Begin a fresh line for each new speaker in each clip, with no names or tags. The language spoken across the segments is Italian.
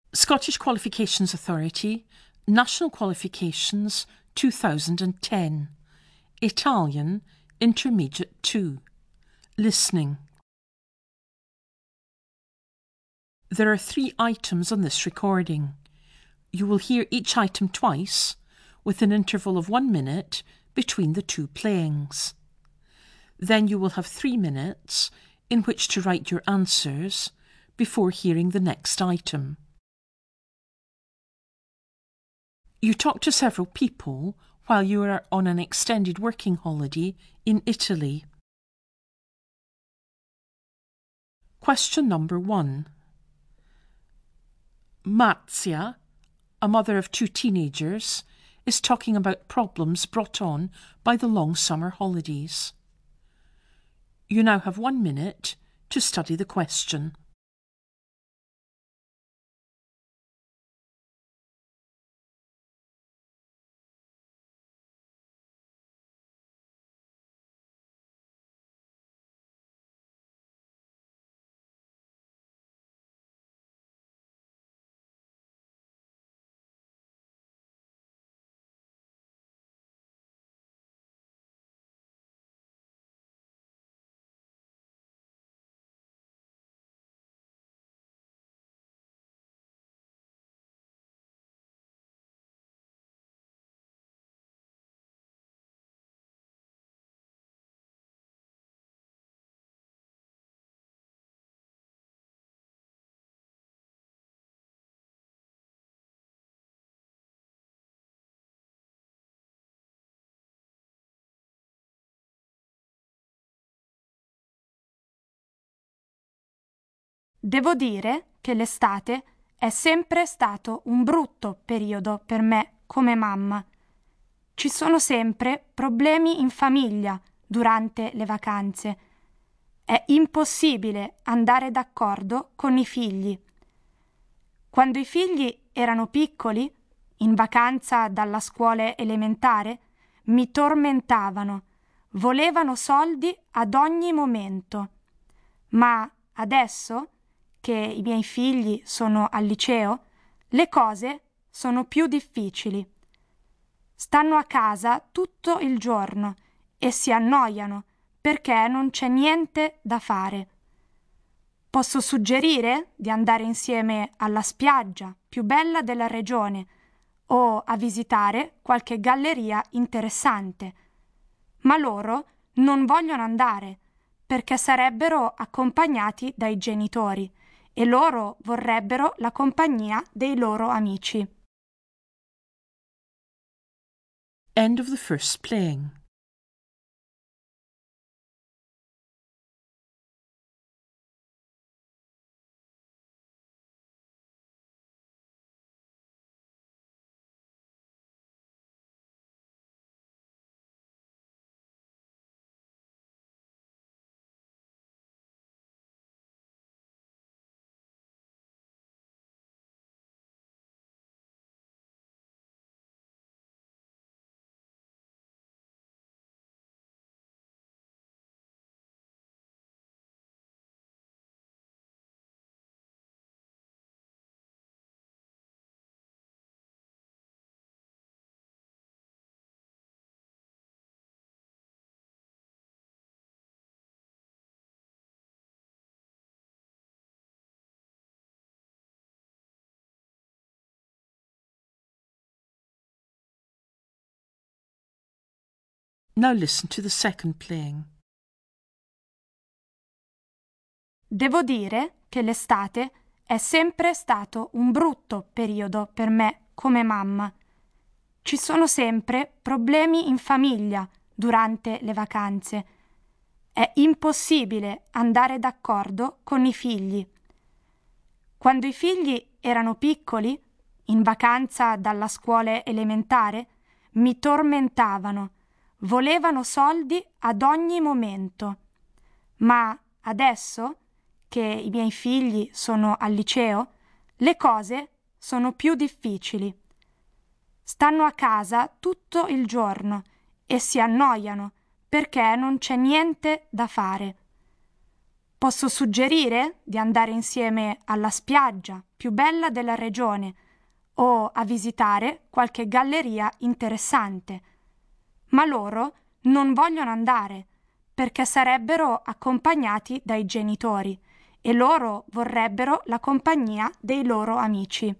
Scottish Qualifications Authority, National Qualifications 2010. Italian, Intermediate 2. Listening. There are 3 items on this recording. You will hear each item twice, with an interval of 1 minute between the 2 playings. Then you will have 3 minutes in which to write your answers before hearing the next item. You talk to several people while you are on an extended working holiday in Italy. Question number 1. Marzia, a mother of 2 teenagers, is talking about problems brought on by the long summer holidays. You now have 1 minute to study the question.
Devo dire che l'estate è sempre stato un brutto periodo per me come mamma. Ci sono sempre problemi in famiglia durante le vacanze. È impossibile andare d'accordo con i figli. Quando i figli erano piccoli, in vacanza dalla scuola elementare, mi tormentavano, volevano soldi ad ogni momento. Ma adesso, che i miei figli sono al liceo, le cose sono più difficili. Stanno a casa tutto il giorno e si annoiano perché non c'è niente da fare. Posso suggerire di andare insieme alla spiaggia più bella della regione o a visitare qualche galleria interessante. Ma loro non vogliono andare perché sarebbero accompagnati dai genitori e loro vorrebbero la compagnia dei loro amici.
End of the first playing. Now listen to the second playing.
Devo dire che l'estate è sempre stato un brutto periodo per me come mamma. Ci sono sempre problemi in famiglia durante le vacanze. È impossibile andare d'accordo con i figli. Quando i figli erano piccoli, in vacanza dalla scuola elementare, mi tormentavano, volevano soldi ad ogni momento. Ma adesso, che i miei figli sono al liceo, le cose sono più difficili. Stanno a casa tutto il giorno e si annoiano perché non c'è niente da fare. Posso suggerire di andare insieme alla spiaggia più bella della regione o a visitare qualche galleria interessante. Ma loro non vogliono andare perché sarebbero accompagnati dai genitori e loro vorrebbero la compagnia dei loro amici.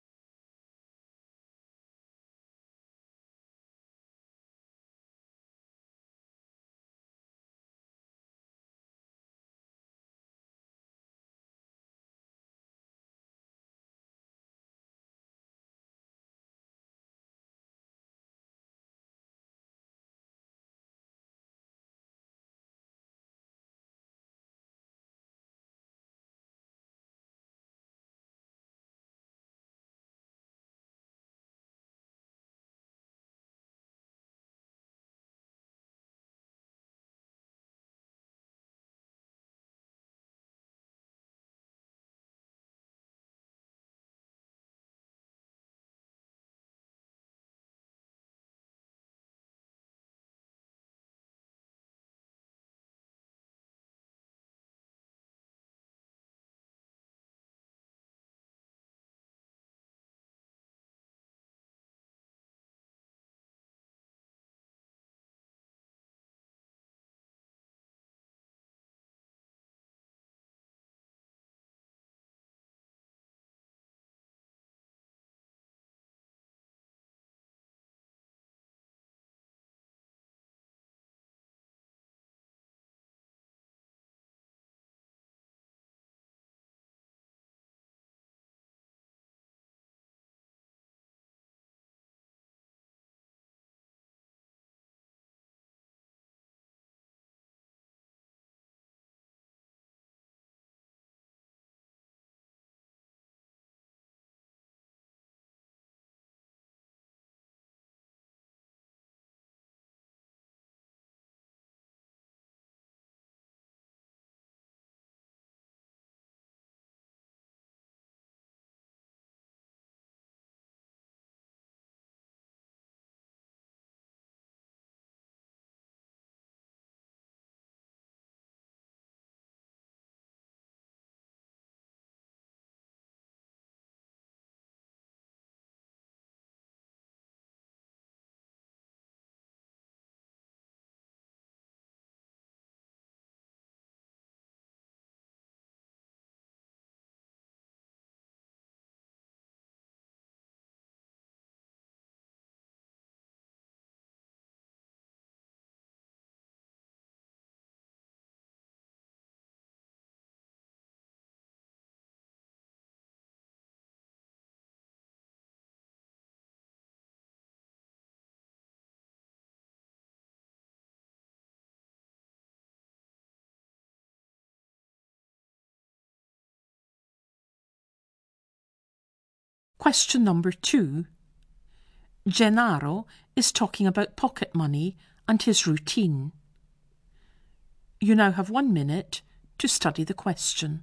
Question number 2. Gennaro is talking about pocket money and his routine. You now have 1 minute to study the question.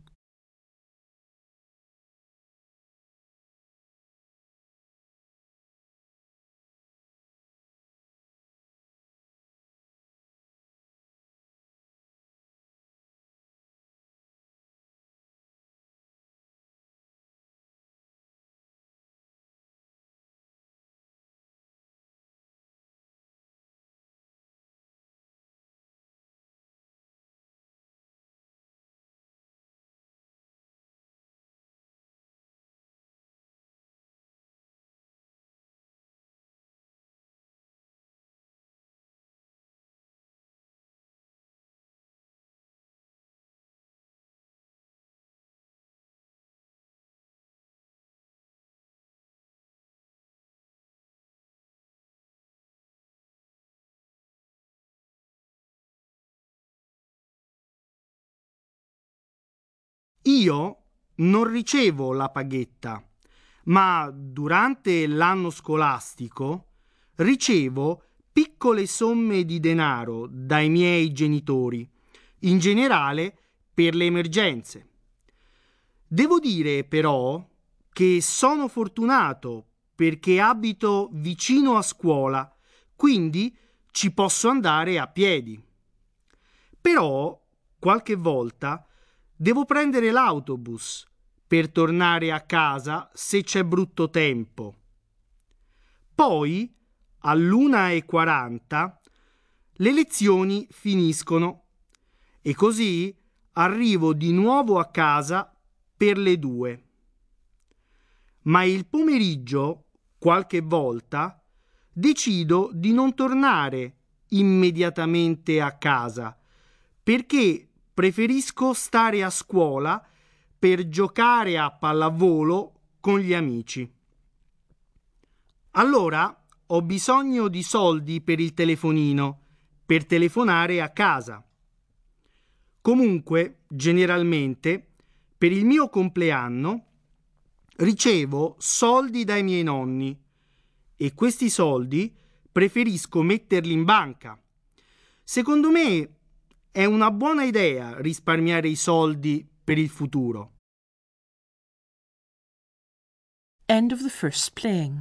Io non ricevo la paghetta, ma durante l'anno scolastico ricevo piccole somme di denaro dai miei genitori, in generale per le emergenze. Devo dire però che sono fortunato perché abito vicino a scuola, quindi ci posso andare a piedi. Però qualche volta devo prendere l'autobus per tornare a casa se c'è brutto tempo. Poi, all'1:40, le lezioni finiscono e così arrivo di nuovo a casa per le 2. Ma il pomeriggio, qualche volta, decido di non tornare immediatamente a casa perché preferisco stare a scuola per giocare a pallavolo con gli amici. Allora ho bisogno di soldi per il telefonino, per telefonare a casa. Comunque, generalmente, per il mio compleanno ricevo soldi dai miei nonni e questi soldi preferisco metterli in banca. Secondo me è una buona idea risparmiare i soldi per il futuro.
End of the first playing.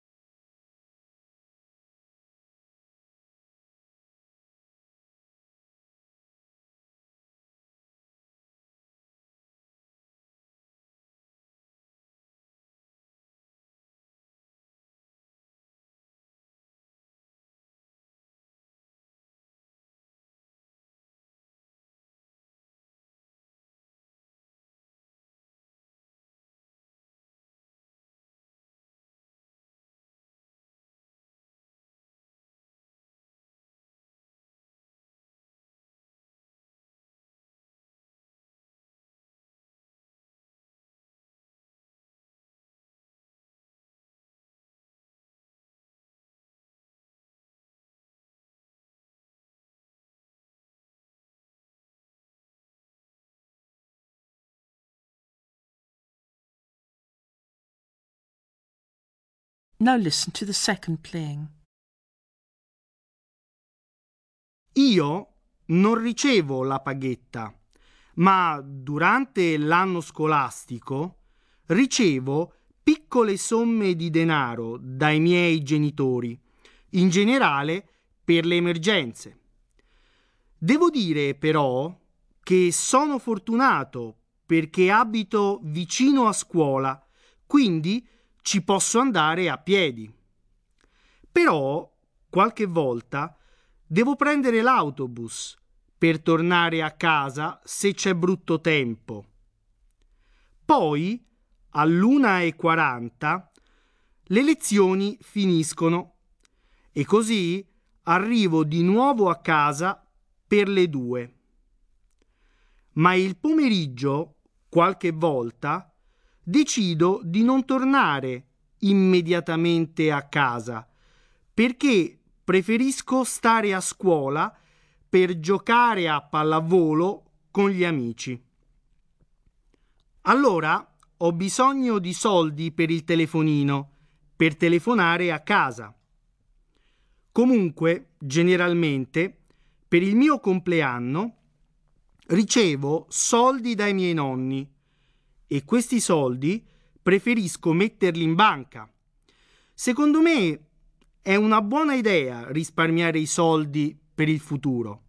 Now listen to the second playing.
Io non ricevo la paghetta, ma durante l'anno scolastico ricevo piccole somme di denaro dai miei genitori, in generale per le emergenze. Devo dire però che sono fortunato perché abito vicino a scuola, quindi ci posso andare a piedi. Però qualche volta devo prendere l'autobus per tornare a casa se c'è brutto tempo. Poi, all'1:40, le lezioni finiscono e così arrivo di nuovo a casa per le 2. Ma il pomeriggio, qualche volta, decido di non tornare immediatamente a casa perché preferisco stare a scuola per giocare a pallavolo con gli amici. Allora ho bisogno di soldi per il telefonino, per telefonare a casa. Comunque, generalmente, per il mio compleanno ricevo soldi dai miei nonni e questi soldi preferisco metterli in banca. Secondo me è una buona idea risparmiare i soldi per il futuro.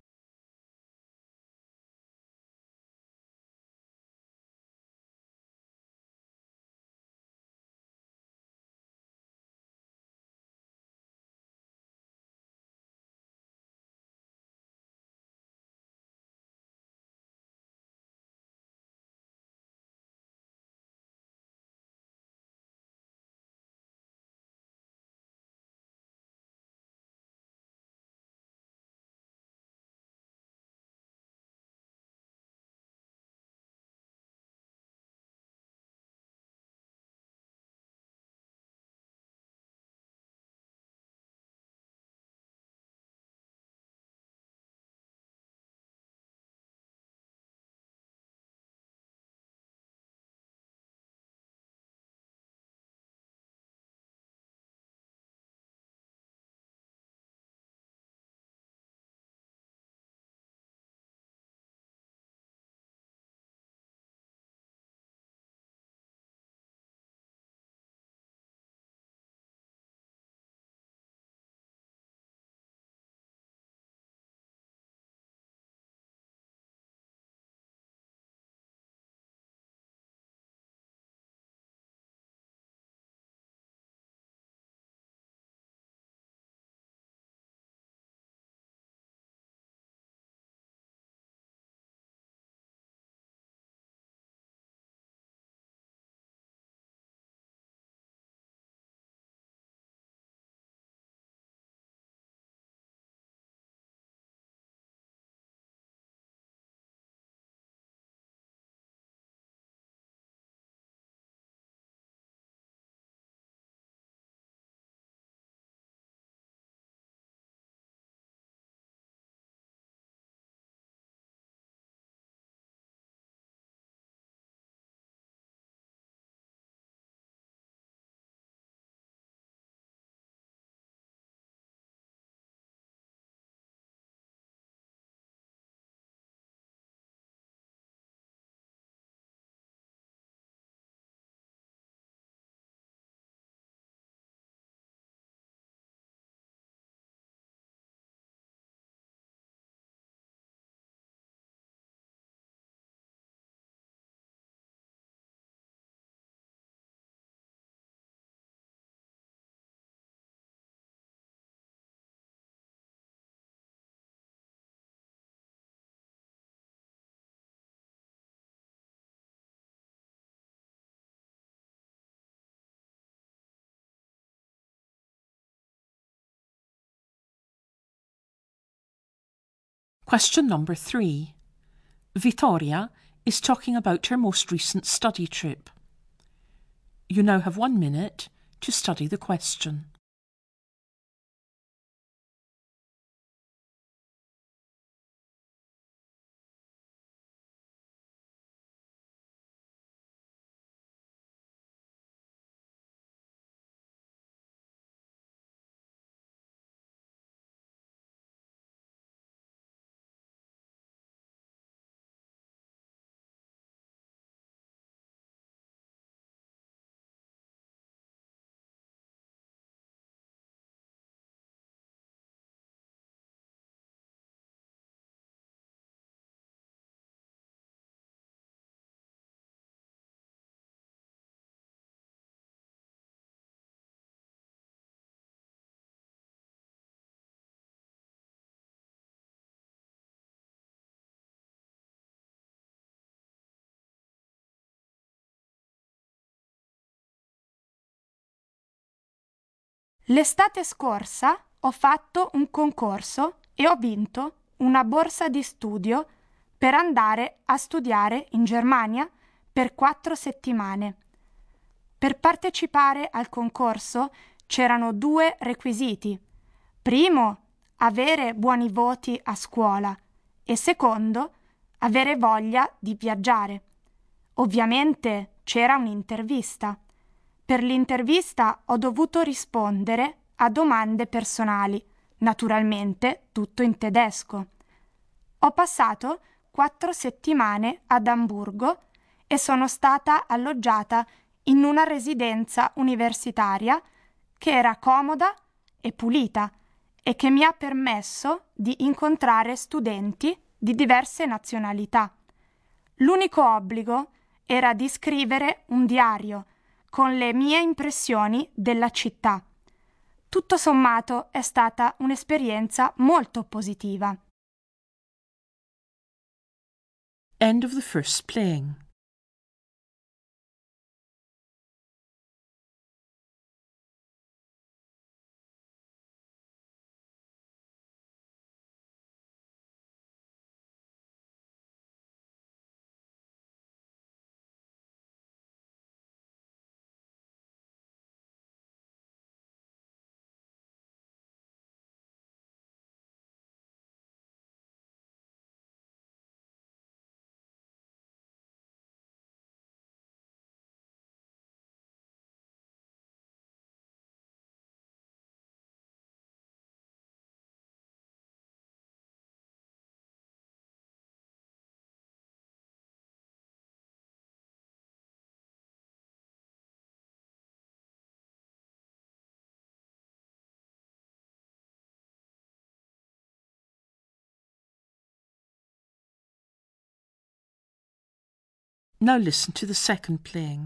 Question number 3. Vittoria is talking about her most recent study trip. You now have 1 minute to study the question.
L'estate scorsa ho fatto un concorso e ho vinto una borsa di studio per andare a studiare in Germania per 4 settimane. Per partecipare al concorso c'erano 2 requisiti. Primo, avere buoni voti a scuola e secondo, avere voglia di viaggiare. Ovviamente c'era un'intervista. Per l'intervista ho dovuto rispondere a domande personali, naturalmente tutto in tedesco. Ho passato 4 settimane ad Amburgo e sono stata alloggiata in una residenza universitaria che era comoda e pulita e che mi ha permesso di incontrare studenti di diverse nazionalità. L'unico obbligo era di scrivere un diario con le mie impressioni della città. Tutto sommato è stata un'esperienza molto positiva.
End of the first playing. Now listen to the second playing.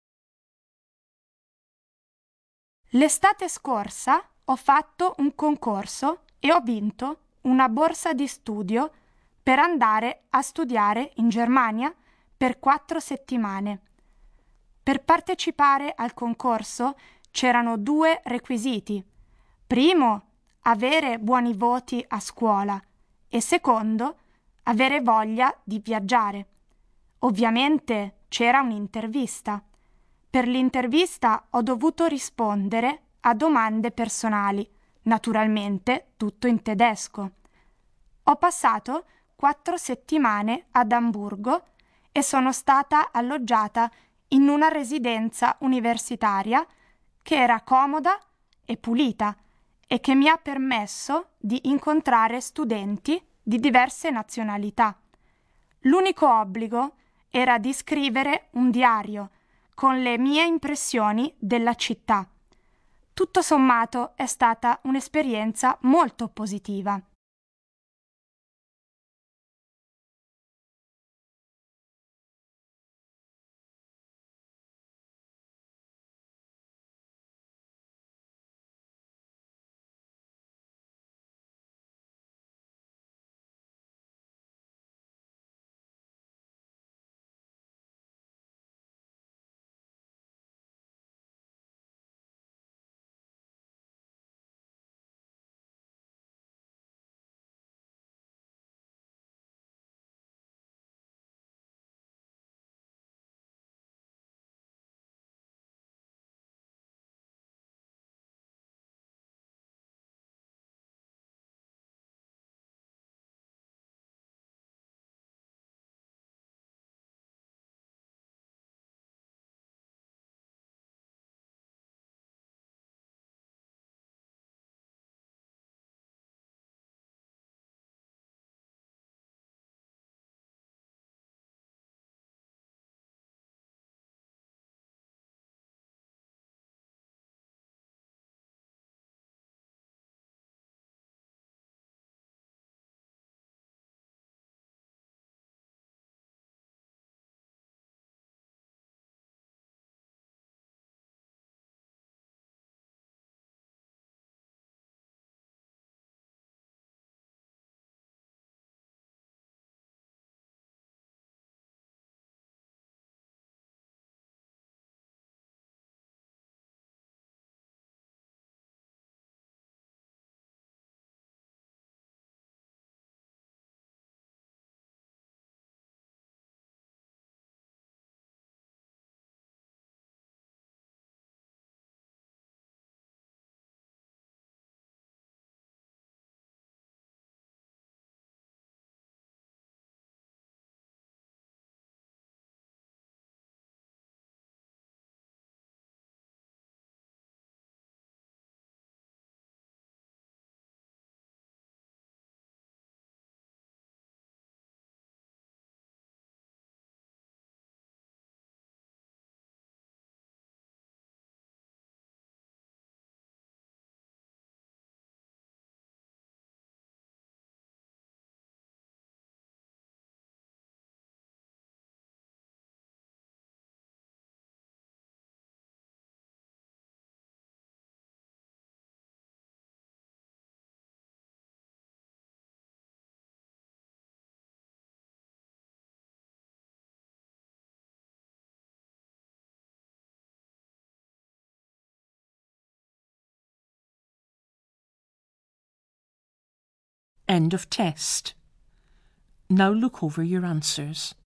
L'estate scorsa ho fatto un concorso e ho vinto una borsa di studio per andare a studiare in Germania per 4 settimane. Per partecipare al concorso c'erano 2 requisiti. Primo, avere buoni voti a scuola e secondo, avere voglia di viaggiare. Ovviamente c'era un'intervista. Per l'intervista ho dovuto rispondere a domande personali, naturalmente tutto in tedesco. Ho passato 4 settimane ad Amburgo e sono stata alloggiata in una residenza universitaria che era comoda e pulita e che mi ha permesso di incontrare studenti di diverse nazionalità. L'unico obbligo era di scrivere un diario con le mie impressioni della città. Tutto sommato è stata un'esperienza molto positiva.
End of test. Now look over your answers.